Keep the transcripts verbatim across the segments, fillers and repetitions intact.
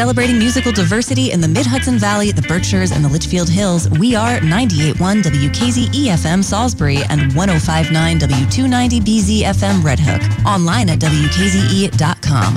Celebrating musical diversity in the Mid-Hudson Valley, the Berkshires, and the Litchfield Hills, we are ninety-eight point one W K Z E F M Salisbury and one oh five point nine W two ninety B Z F M Red Hook. Online at W K Z E dot com.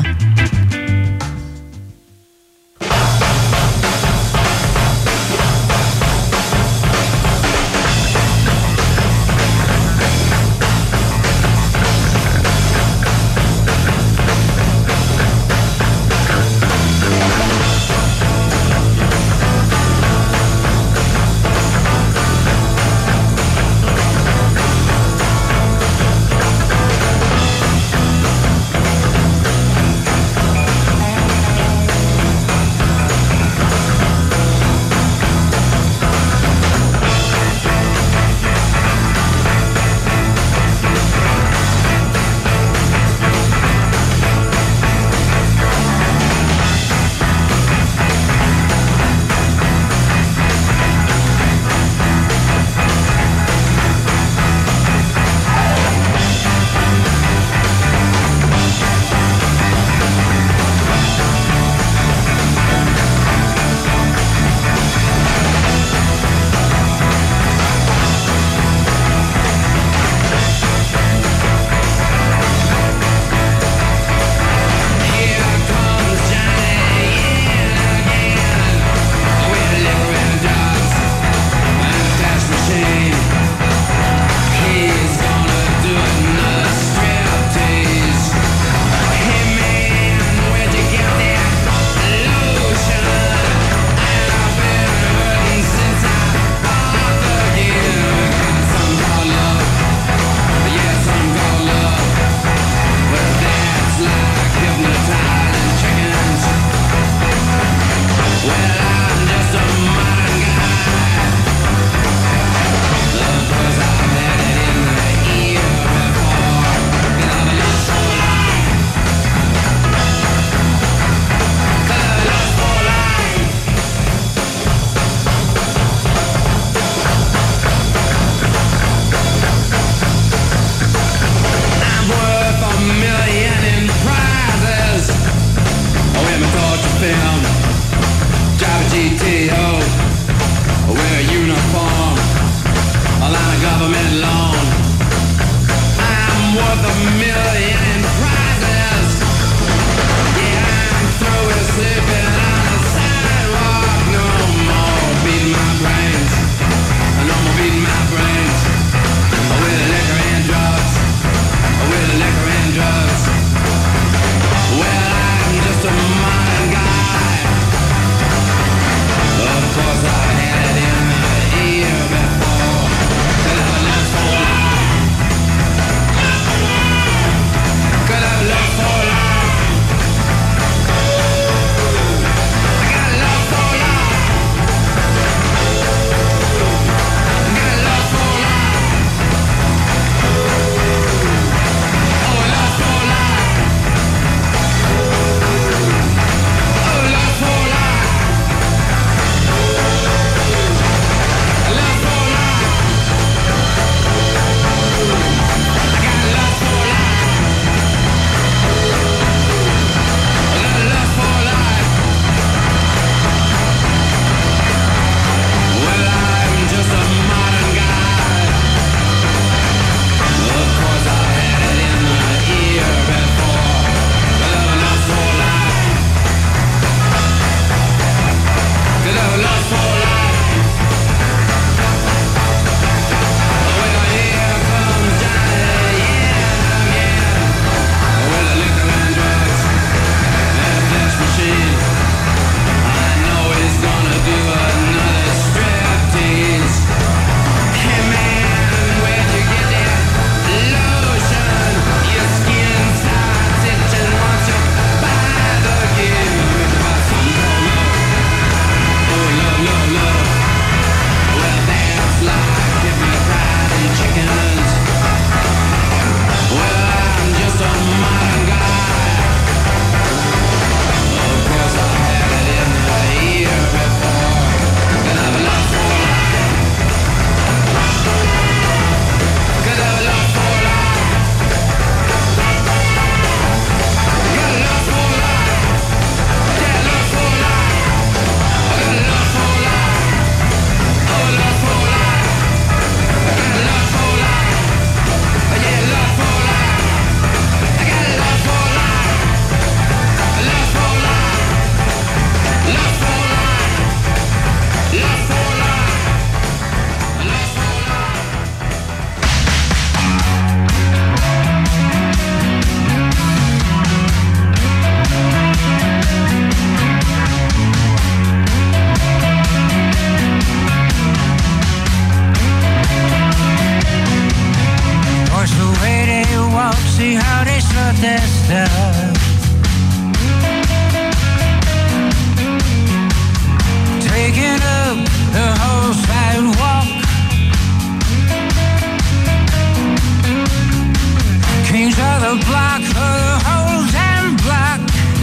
the block, for the whole damn block.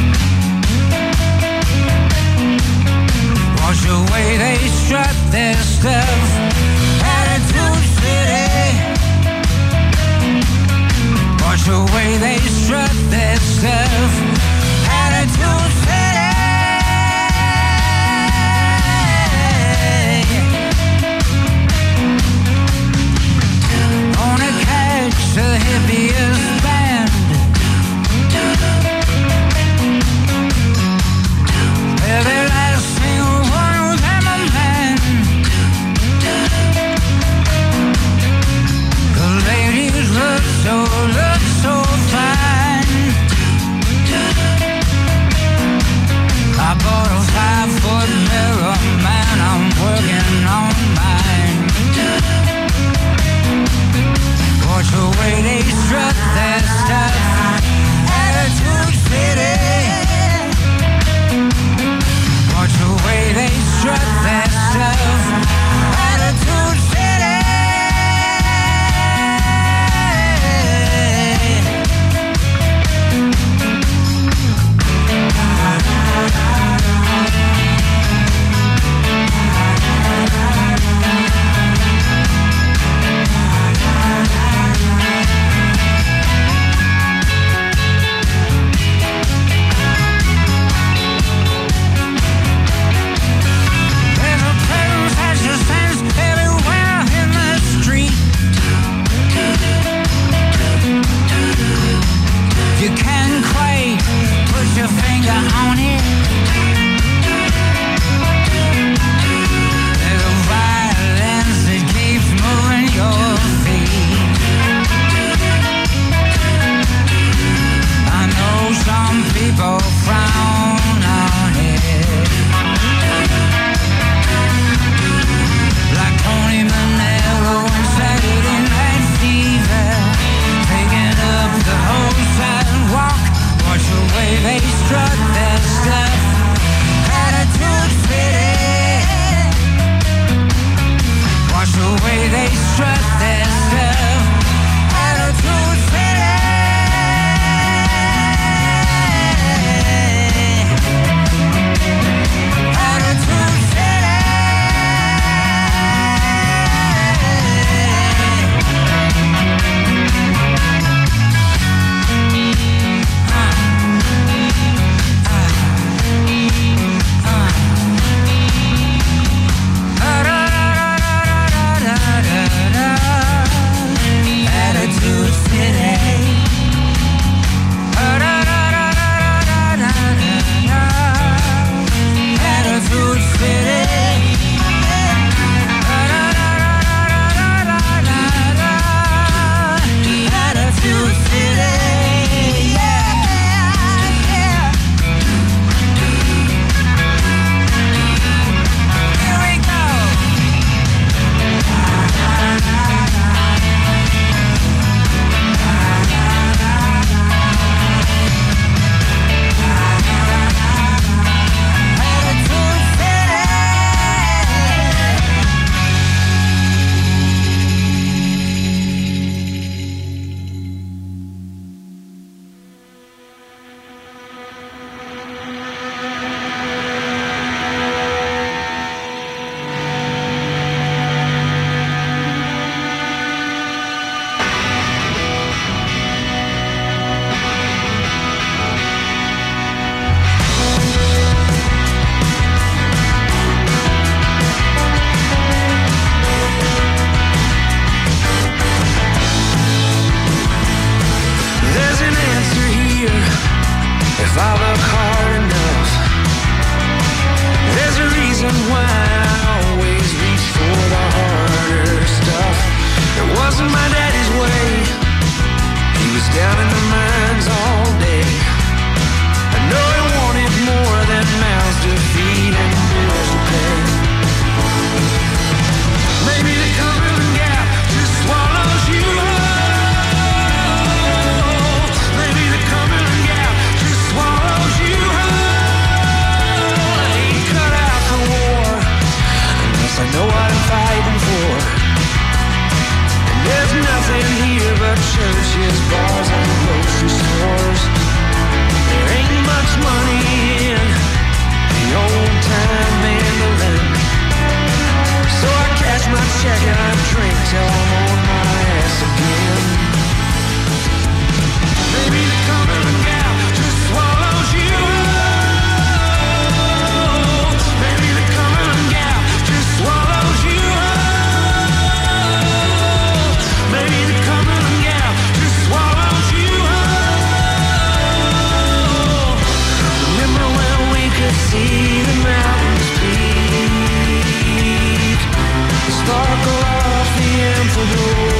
Watch the way they strut their stuff. Attitude City. Watch the way they strut their stuff. Attitude City. Gonna catch the hippiest band. Every last single one of them a man. of churches, bars, and grocery stores. There ain't much money in the old-time mandolin. So I cash my check and I drink till I'm on my ass again. Maybe the coming gal just swallows you up. Maybe the coming gal just swallows you up. Maybe the coming gal just swallows you up. Remember when we could see the mountains peak, sparkle off the infrared,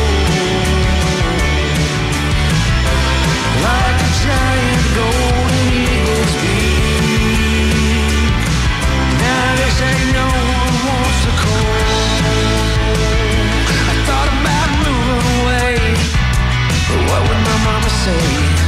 like a giant golden eagle's beak. Now they say no one wants to call. I thought about moving away, but what would my mama say?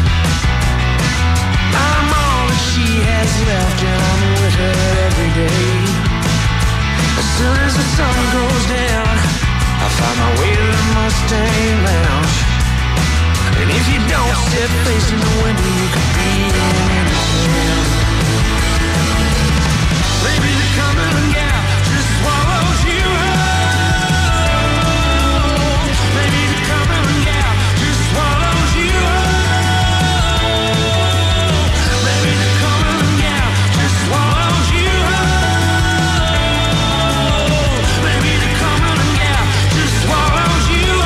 I'm all that she has left and I'm with her every day. As soon as the sun goes down, I find my way to the Mustang Lounge. And if you don't sit facing the window, you could be in any town. Maybe the coming gal just swallows you up. Maybe the coming gal just swallows you up. Maybe the coming gal just swallows you up. Maybe the coming gal just swallows you up.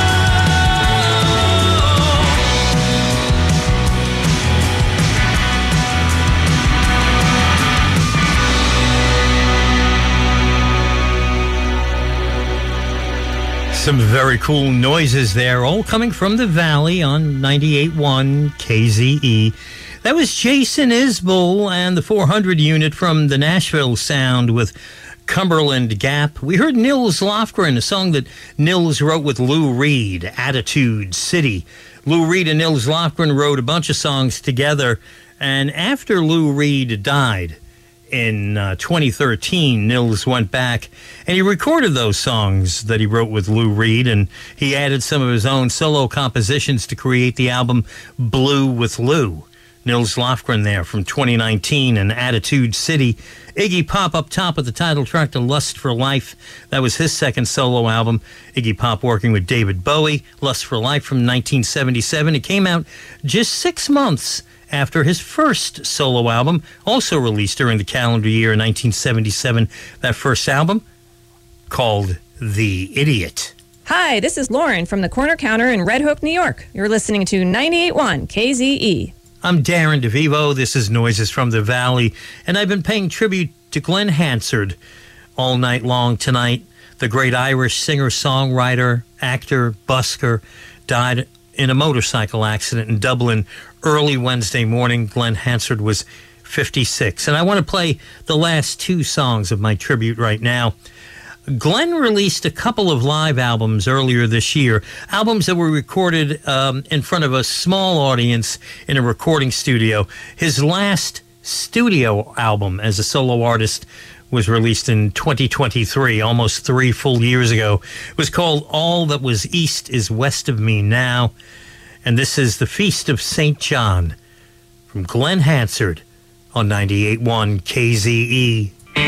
Some very cool noises there, all coming from the Valley on ninety-eight point one K Z E. That was Jason Isbell and the four hundred unit from the Nashville Sound with Cumberland Gap. We heard Nils Lofgren, a song that Nils wrote with Lou Reed, Attitude City. Lou Reed and Nils Lofgren wrote a bunch of songs together, and after Lou Reed died in uh, twenty thirteen, Nils went back and he recorded those songs that he wrote with Lou Reed, and he added some of his own solo compositions to create the album Blue with Lou. Nils Lofgren there from twenty nineteen and Attitude City. Iggy Pop up top with the title track to Lust for Life. That was his second solo album. Iggy Pop working with David Bowie. Lust for Life from nineteen seventy-seven. It came out just six months after his first solo album, also released during the calendar year nineteen seventy-seven. That first album called The Idiot. Hi, this is Lauren from the Corner Counter in Red Hook, New York. You're listening to ninety-eight point one K Z E. I'm Darren DeVivo. This is Noises from the Valley, and I've been paying tribute to Glenn Hansard all night long tonight. The great Irish singer-songwriter, actor, busker, died in a motorcycle accident in Dublin early Wednesday morning. Glenn Hansard was fifty-six. And I want to play the last two songs of my tribute right now. Glenn released a couple of live albums earlier this year, albums that were recorded um, in front of a small audience in a recording studio. His last studio album as a solo artist was released in twenty twenty-three, almost three full years ago. It was called All That Was East Is West of Me Now. And this is The Feast of Saint John from Glenn Hansard on ninety-eight point one K Z E.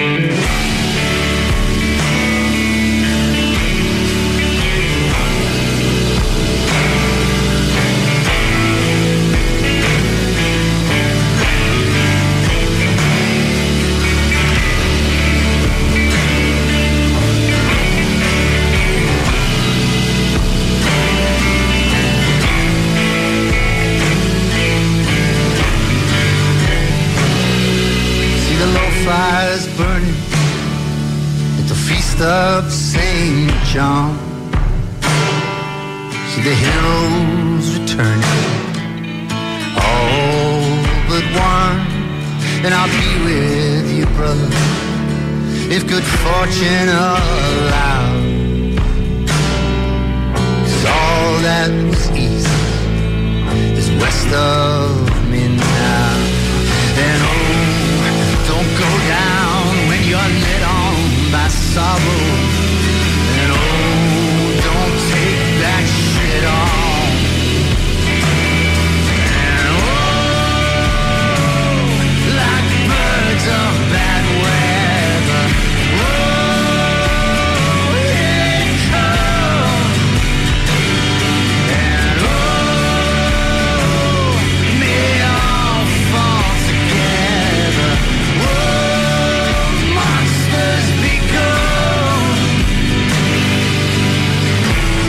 Of Saint John, see the heroes returning, all but one, and I'll be with you, brother, if good fortune allows. 'Cause all that was east is west of me now, and oh, don't go down when you're led on by sorrow, and oh, don't take that shit on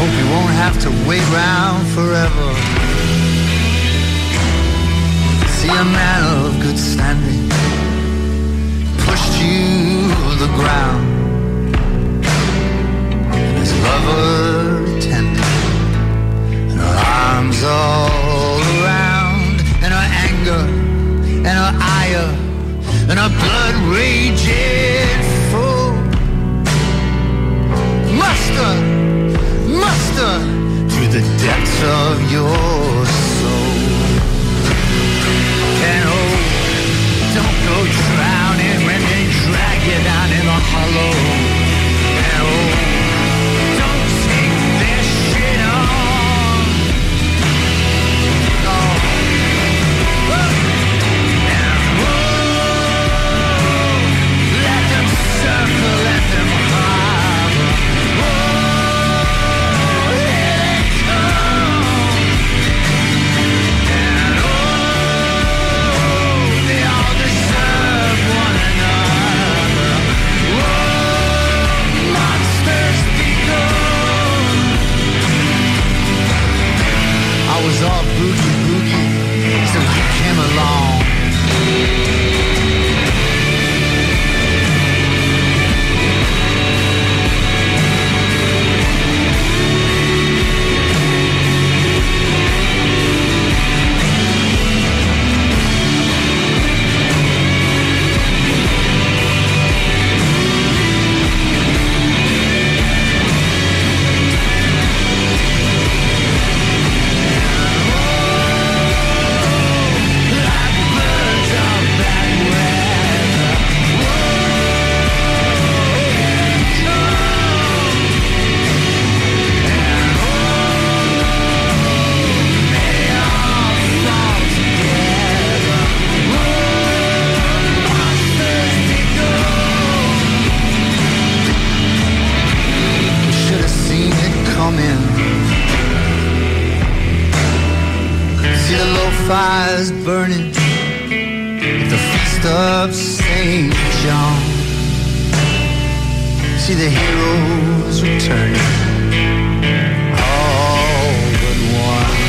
Hope you won't have to wait round forever. See a man of good standing pushed you to the ground, and his lover tending, and her arms all around, and her anger, and her ire, and her blood raging full. Muster, muster through the depths of your soul. And oh, don't go drowning when they drag you down in the hollow. And oh, don't take their shit on. Oh, and oh, let them circle, let them harbor. Oh, here they come. And oh, they all deserve one another. Whoa, monsters be gone. I was all boogie boogie, so you came along. Fires burning at the feast of Saint John. See the heroes returning, all but one.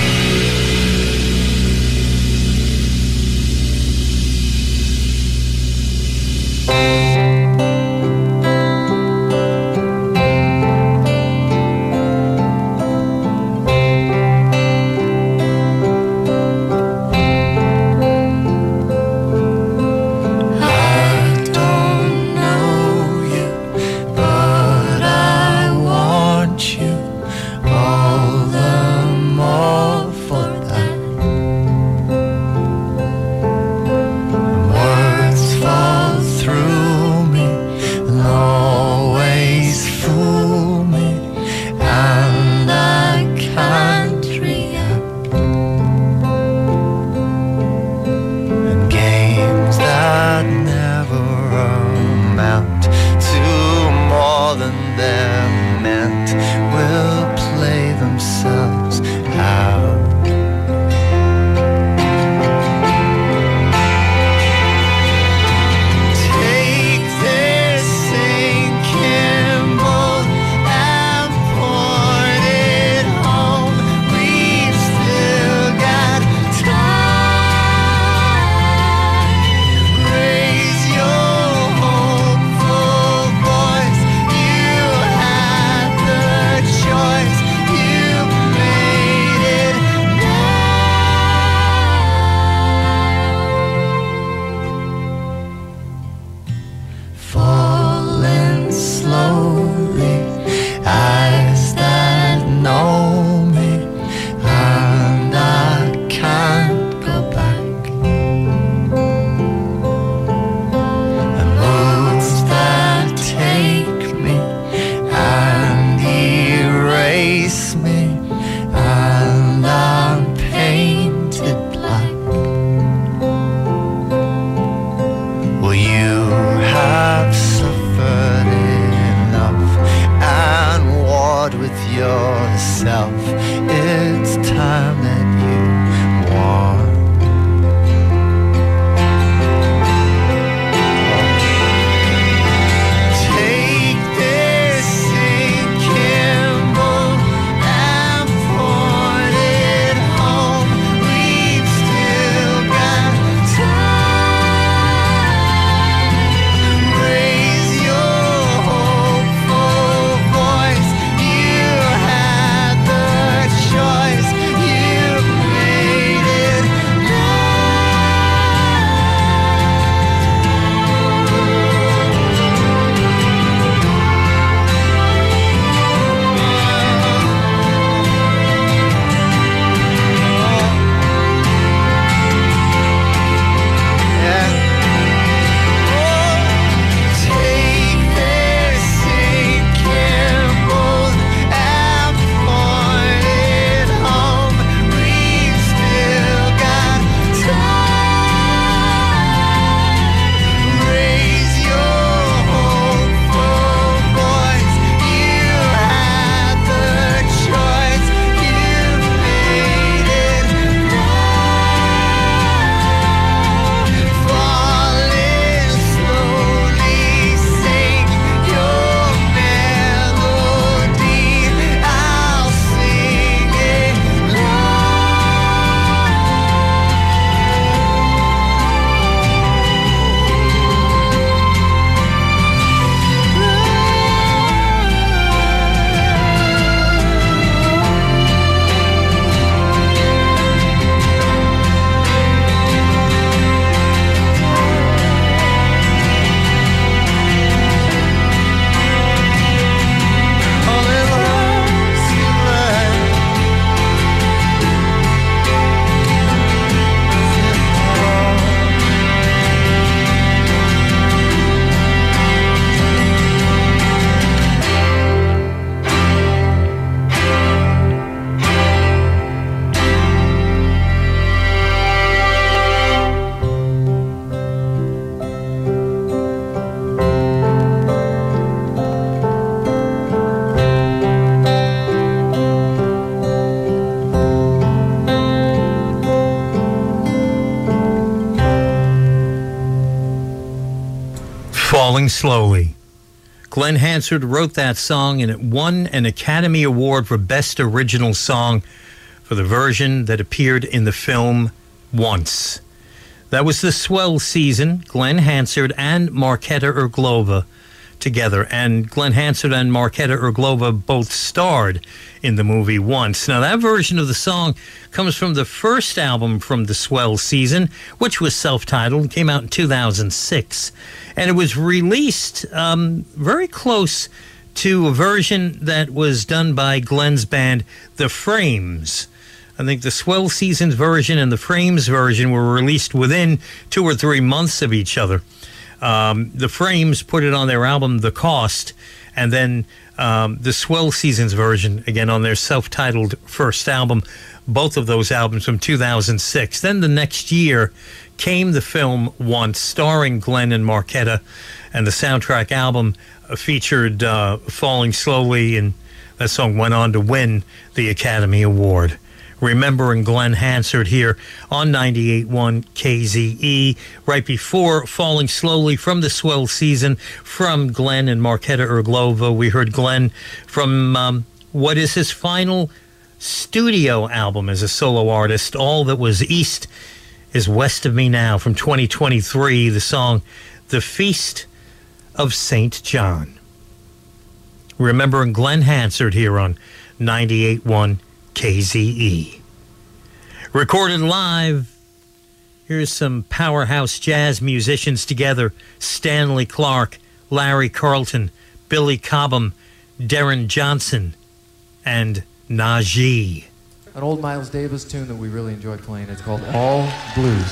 Falling Slowly. Glenn Hansard wrote that song, and it won an Academy Award for Best Original Song for the version that appeared in the film Once. That was the swell season, Glenn Hansard and Markéta Irglova together. And Glenn Hansard and Markéta Irglova both starred in the movie Once. Now, that version of the song comes from the first album from the swell season, which was self-titled, came out in two thousand six. And it was released um, very close to a version that was done by Glenn's band, The Frames. I think the Swell Seasons version and the Frames version were released within two or three months of each other. Um, the Frames put it on their album, The Cost, and then um, the Swell Seasons version, again, on their self-titled first album, both of those albums from two thousand six. Then the next year came the film Once, starring Glenn and Markéta, and the soundtrack album featured uh, Falling Slowly, and that song went on to win the Academy Award. Remembering Glenn Hansard here on ninety-eight point one K Z E. Right before Falling Slowly from the swell season from Glenn and Markéta Irglova, we heard Glenn from um, what is his final studio album as a solo artist, All That Was East Is West of Me Now, from twenty twenty-three, the song The Feast of Saint John. Remembering Glenn Hansard here on ninety-eight point one K Z E. Recorded live, here's some powerhouse jazz musicians together: Stanley Clarke, Larry Carlton, Billy Cobham, Darren Johnson, and Najee. An old Miles Davis tune that we really enjoyed playing. It's called All Blues.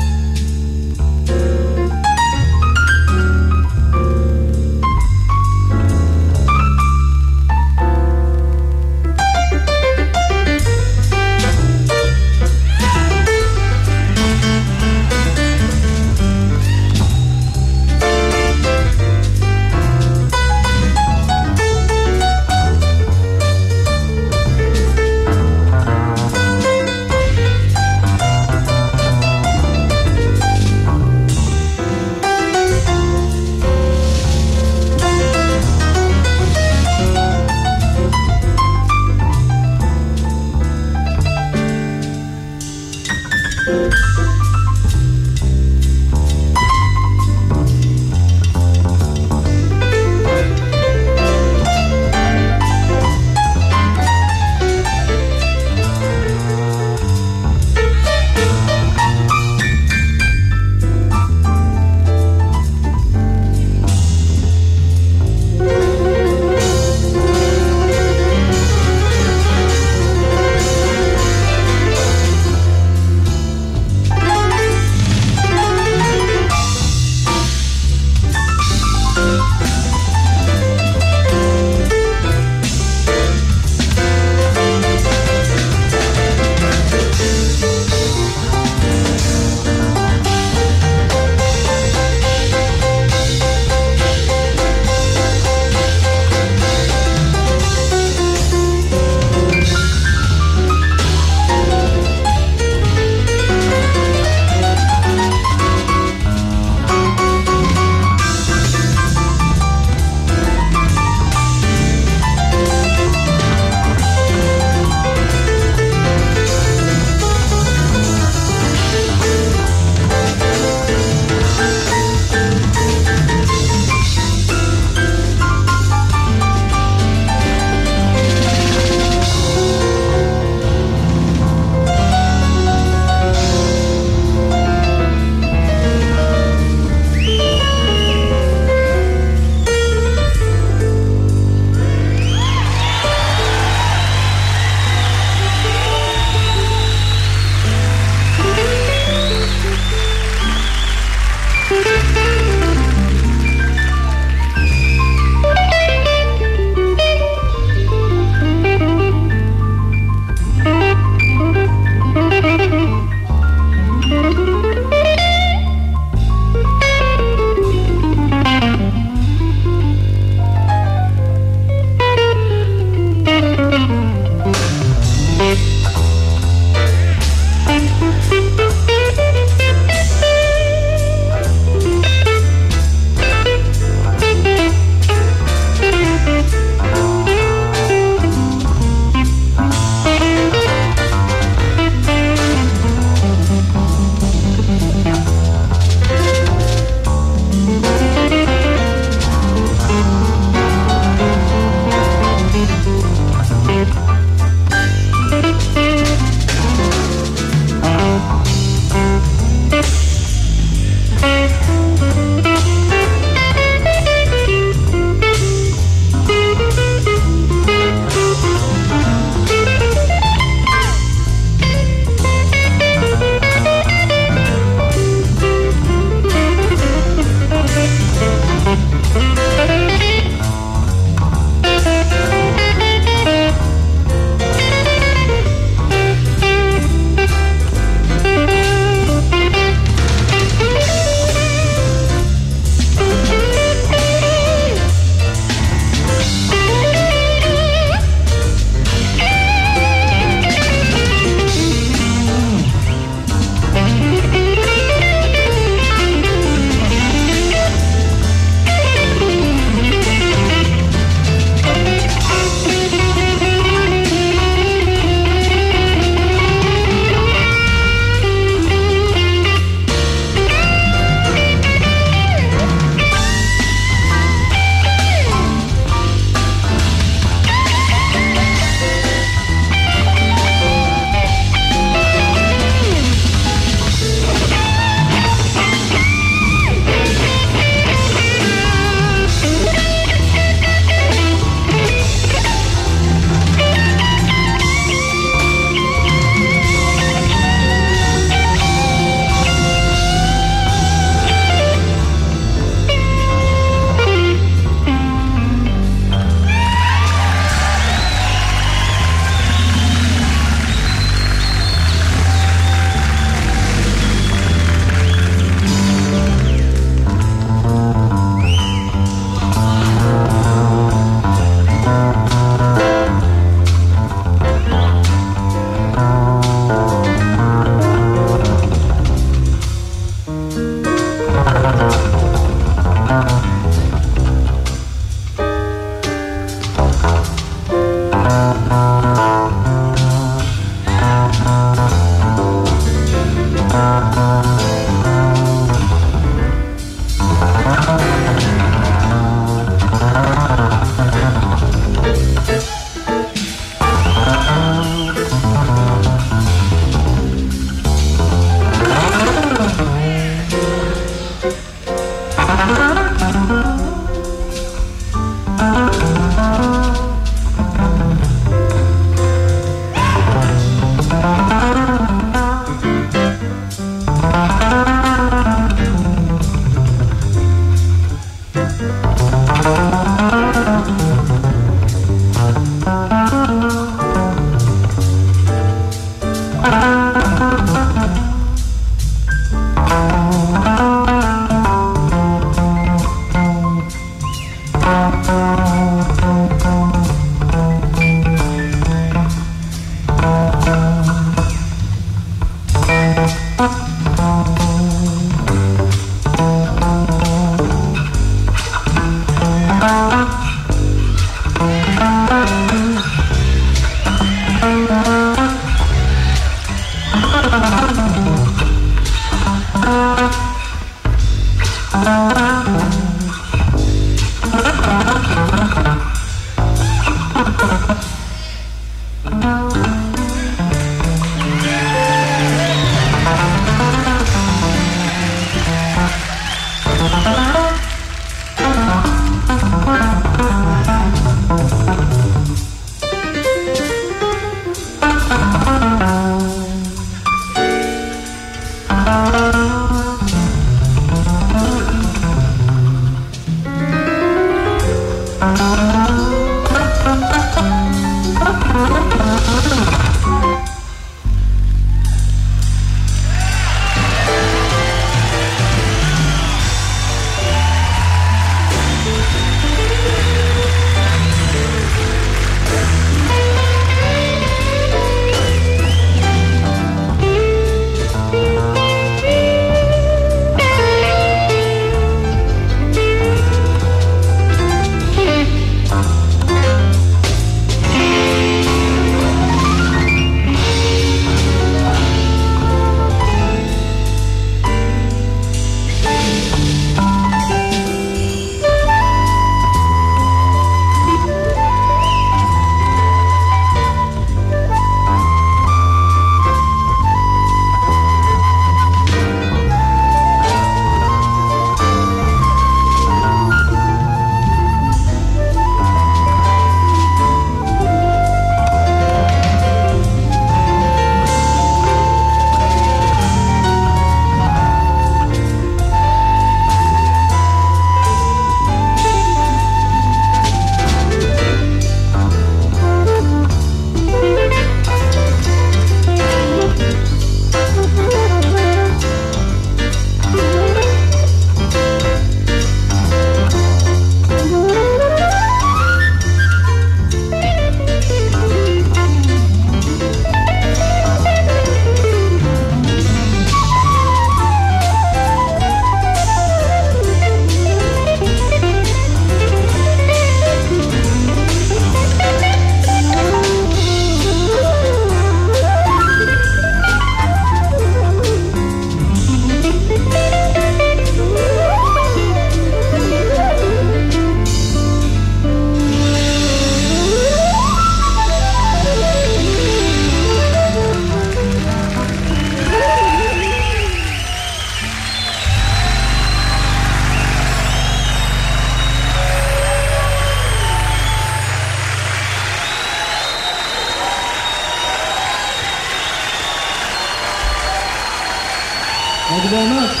Thank you very much.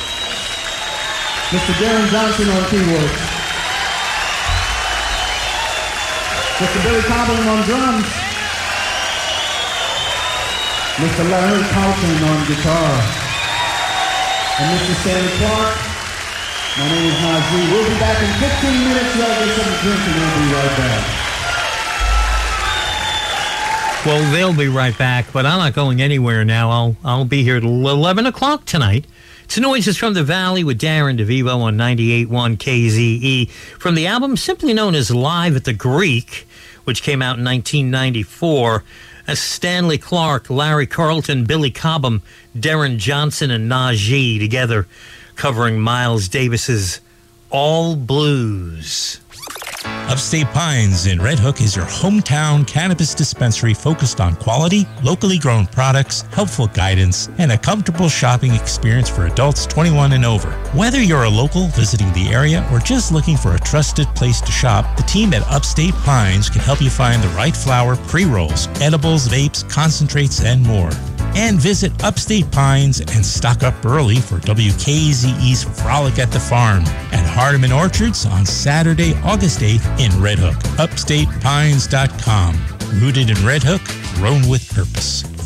Mister Darren Johnson on keyboards. Mister Billy Cobham on drums. Mister Larry Carlton on guitar. And Mister Stanley Clark. My name is Najee. We'll be back in fifteen minutes. Y'all get something to drink and we'll be right back. Well, they'll be right back, but I'm not going anywhere now. I'll I'll be here till eleven o'clock tonight. It's Noises from the Valley with Darren DeVivo on ninety-eight point one K Z E from the album simply known as Live at the Greek, which came out in nineteen ninety-four. As Stanley Clark, Larry Carlton, Billy Cobham, Darren Johnson, and Najee together covering Miles Davis's All Blues. Upstate Pines in Red Hook is your hometown cannabis dispensary focused on quality, locally grown products, helpful guidance, and a comfortable shopping experience for adults twenty-one and over. Whether you're a local visiting the area or just looking for a trusted place to shop, the team at Upstate Pines can help you find the right flower, pre-rolls, edibles, vapes, concentrates, and more. And visit Upstate Pines and stock up early for W K Z E's Frolic at the Farm at Hardeman Orchards on Saturday, August eighth in Red Hook. upstate pines dot com. Rooted in Red Hook, grown with purpose.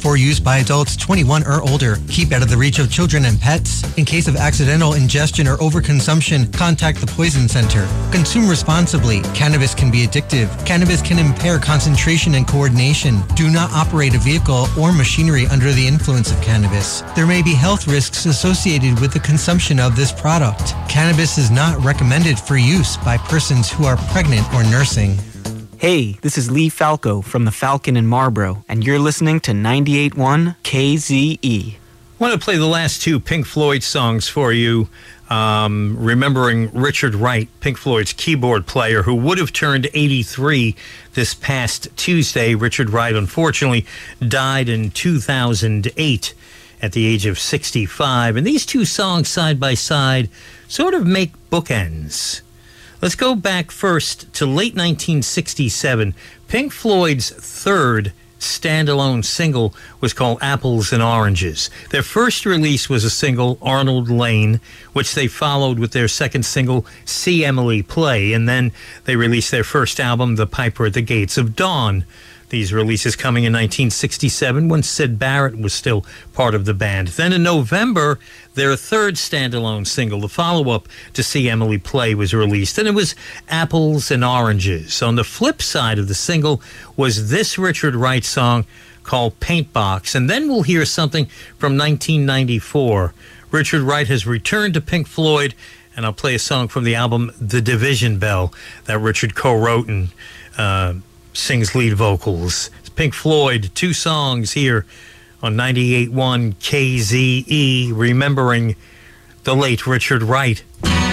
for use by adults twenty-one or older. Keep out of the reach of children and pets. In case of accidental ingestion or overconsumption, contact the Poison Center. Consume responsibly. Cannabis can be addictive. Cannabis can impair concentration and coordination. Do not operate a vehicle or machinery under the influence of cannabis. There may be health risks associated with the consumption of this product. Cannabis is not recommended for use by persons who are pregnant or nursing. Hey, this is Lee Falco from the Falcon in Marlboro, and you're listening to ninety-eight point one K Z E. I want to play the last two Pink Floyd songs for you, um, remembering Richard Wright, Pink Floyd's keyboard player, who would have turned eighty-three this past Tuesday. Richard Wright, unfortunately, died in two thousand eight at the age of sixty-five. And these two songs, side by side, sort of make bookends. Let's go back first to late nineteen sixty-seven. Pink Floyd's third standalone single was called Apples and Oranges. Their first release was a single, Arnold Lane, which they followed with their second single, See Emily Play, and then they released their first album, The Piper at the Gates of Dawn. These releases coming in nineteen sixty-seven when Syd Barrett was still part of the band. Then in November, their third standalone single, the follow-up to See Emily Play, was released, and it was Apples and Oranges. On the flip side of the single was this Richard Wright song called Paintbox, and then we'll hear something from nineteen ninety-four. Richard Wright has returned to Pink Floyd, and I'll play a song from the album The Division Bell that Richard co-wrote and uh, sings lead vocals. It's Pink Floyd, two songs here on ninety-eight point one K Z E, remembering the late Richard Wright.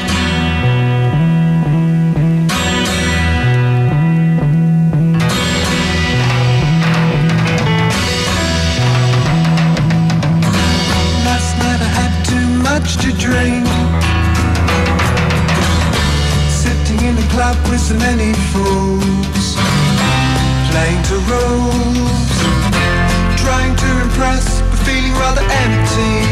Last night I had too much to drink, sitting in a club with so many fools, playing to rules, trying to impress, but feeling rather empty.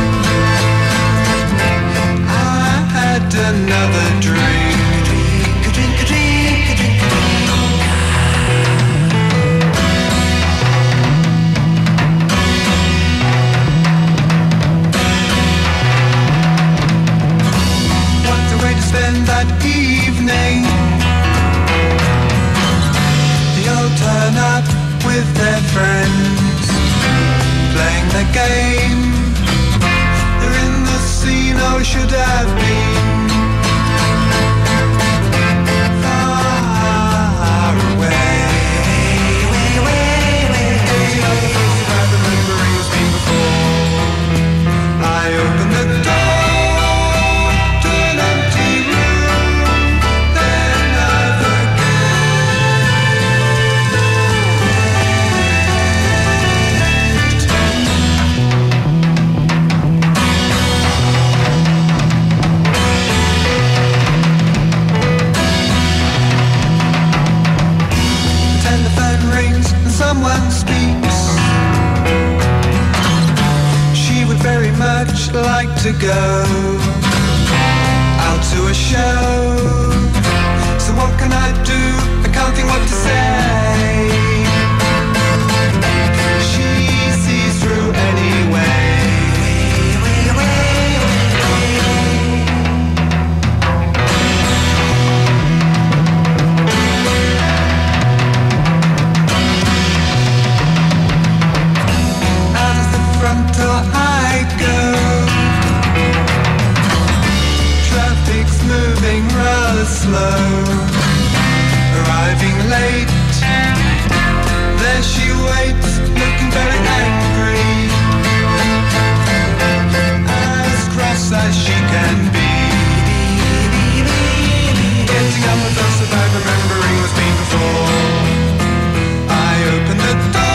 I had another drink. Drink, drink, drink, drink, what a way to spend that evening. Turn up with their friends, playing the game. They're in the scene I should have been, far away. Getting up the first about the remembering has been before. I opened the door to an empty room, then I forgot. Someone speaks. She would very much like to go out to a show. So what can I do? I can't think what to say. She sees through anyway. I go, traffic's moving rather slow, arriving late. There she waits, looking very angry, as cross as she can be. Getting up with us about remembering what's been before. I open the door.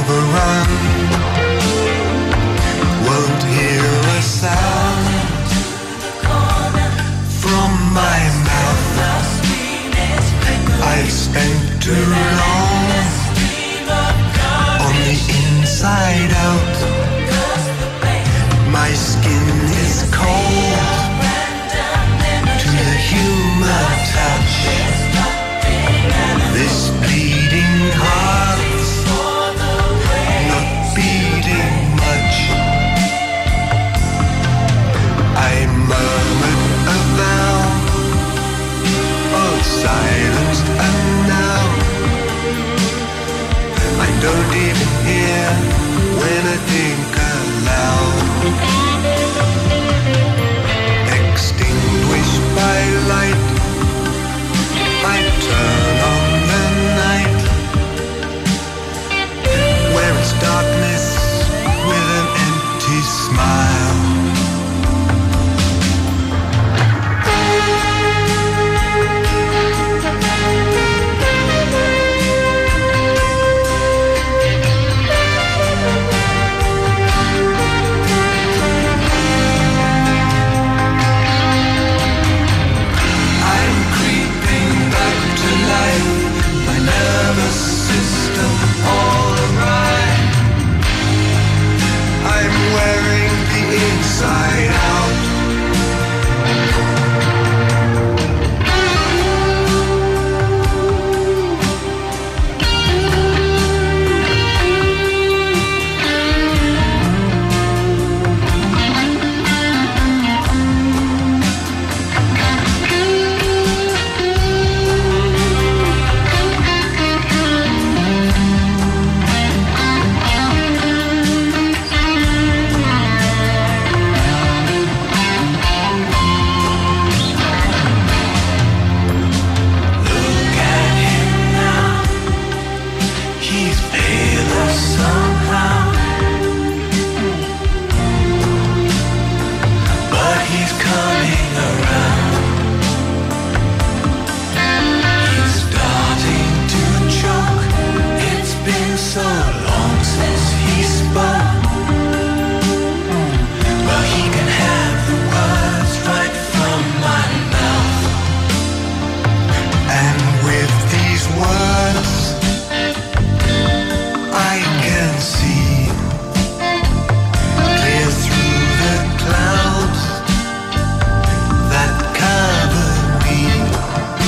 overrun. Won't hear a sound from my mouth. I've spent too long on the inside out. My skin is cold to the human touch. This bleeding heart's not beating much. I murmured a vow of silence, and now I don't even hear when I think aloud. Extinguished by light, I turn on the night, where it's darkness with an empty smile. Nervous system all awry. I'm wearing the inside out.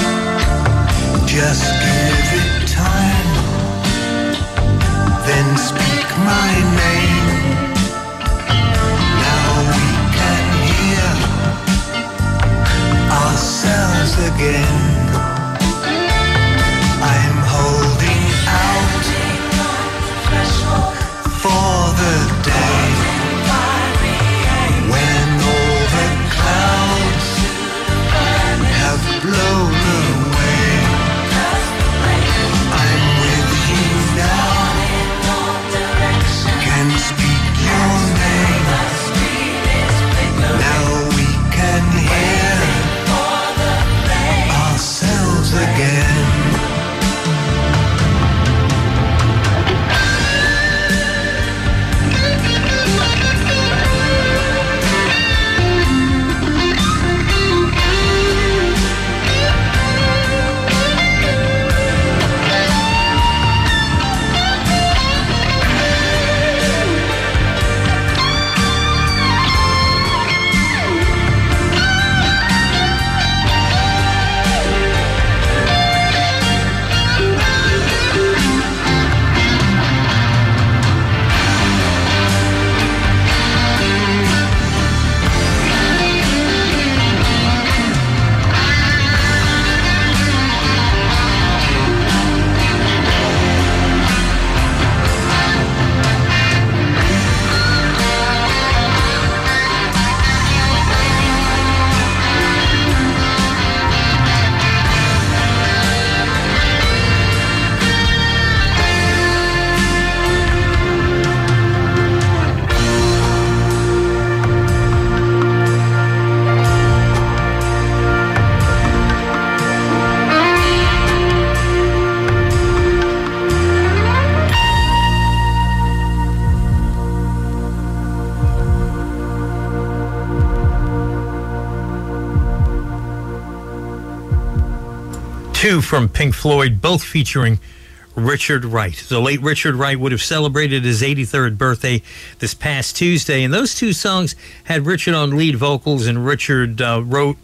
Just give it time, then two from Pink Floyd, both featuring Richard Wright. The late Richard Wright would have celebrated his eighty-third birthday this past Tuesday, and those two songs had Richard on lead vocals, and Richard uh, wrote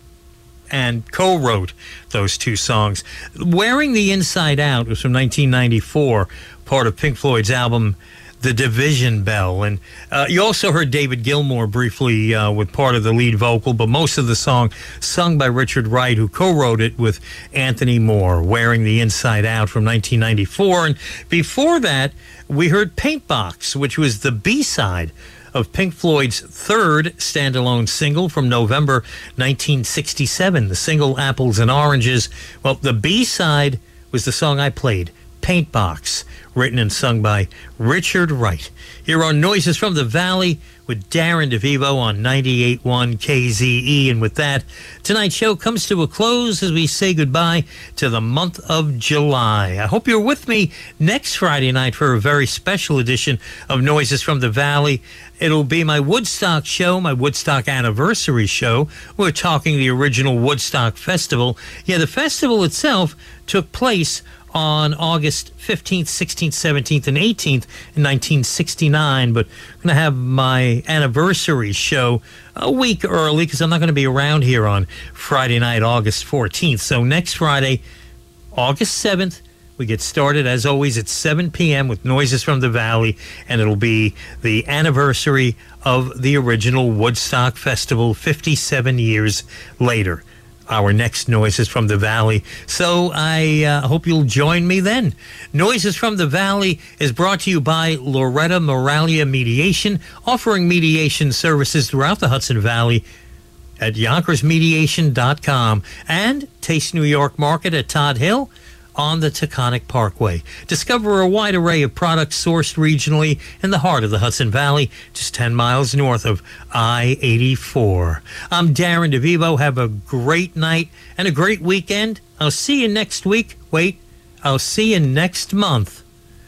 and co-wrote those two songs. Wearing the Inside Out was from nineteen ninety-four, part of Pink Floyd's album The Division Bell. And uh, you also heard David Gilmour briefly uh, with part of the lead vocal, but most of the song sung by Richard Wright, who co-wrote it with Anthony Moore, Wearing the Inside Out from nineteen ninety-four. And before that, we heard Paintbox, which was the B-side of Pink Floyd's third standalone single from November nineteen sixty-seven, the single Apples and Oranges. Well, the B-side was the song I played, Paintbox, written and sung by Richard Wright. Here are Noises from the Valley with Darren DeVivo on ninety-eight point one K Z E. And with that, tonight's show comes to a close as we say goodbye to the month of July. I hope you're with me next Friday night for a very special edition of Noises from the Valley. It'll be my Woodstock show, my Woodstock anniversary show. We're talking the original Woodstock Festival. Yeah, the festival itself took place on August fifteenth, sixteenth, seventeenth, and eighteenth in nineteen sixty-nine. But I'm going to have my anniversary show a week early because I'm not going to be around here on Friday night, August fourteenth. So next Friday, August seventh, we get started, as always, at seven p.m. with Noises from the Valley, and it'll be the anniversary of the original Woodstock Festival fifty-seven years later. Our next Noises from the Valley. So I uh, hope you'll join me then. Noises from the Valley is brought to you by Loretta Moralia Mediation, offering mediation services throughout the Hudson Valley at yonkers mediation dot com, and Taste New York Market at Todd Hill on the Taconic Parkway. Discover a wide array of products sourced regionally in the heart of the Hudson Valley, just ten miles north of I eighty-four. I'm Darren DeVivo. Have a great night and a great weekend. I'll see you next week. Wait, I'll see you next month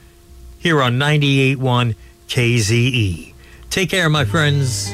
here on ninety-eight point one K Z E. Take care, my friends.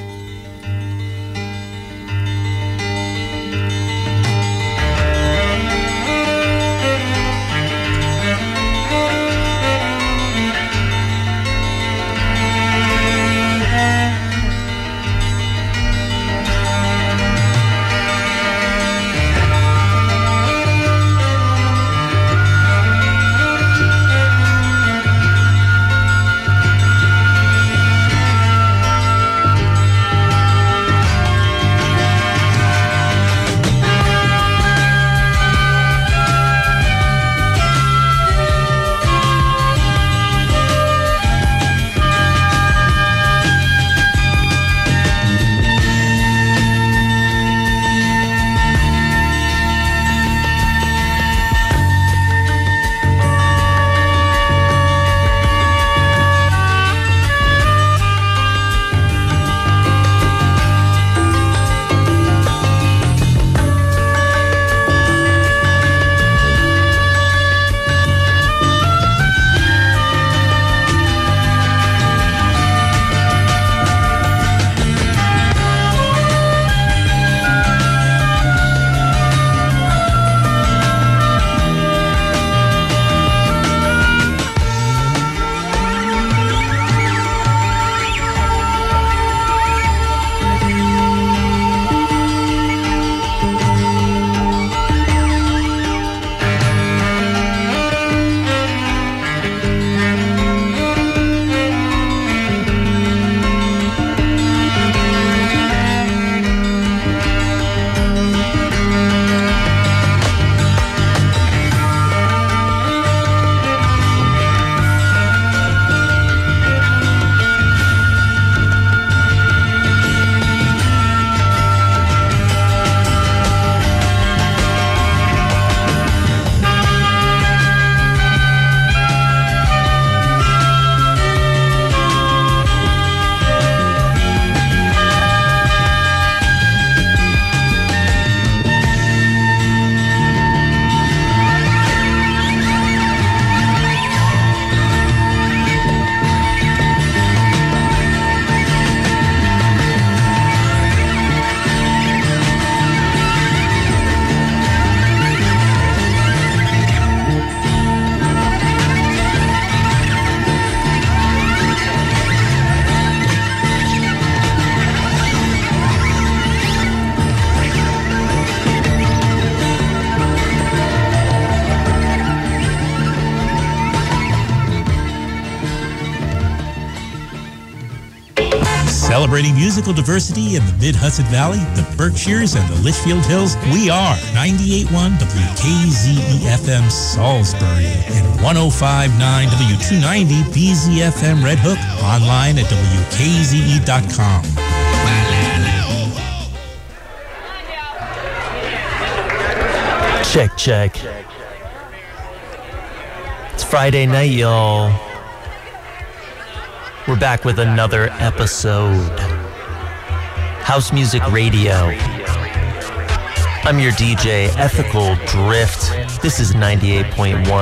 Celebrating musical diversity in the Mid-Hudson Valley, the Berkshires, and the Litchfield Hills, we are ninety-eight point one W K Z E F M Salisbury and one oh five point nine W two ninety B Z F M Red Hook, online at W K Z E dot com. Check, check. It's Friday night, y'all. We're back with another episode. House Music Radio. I'm your D J, Ethical Drift. This is ninety-eight point one.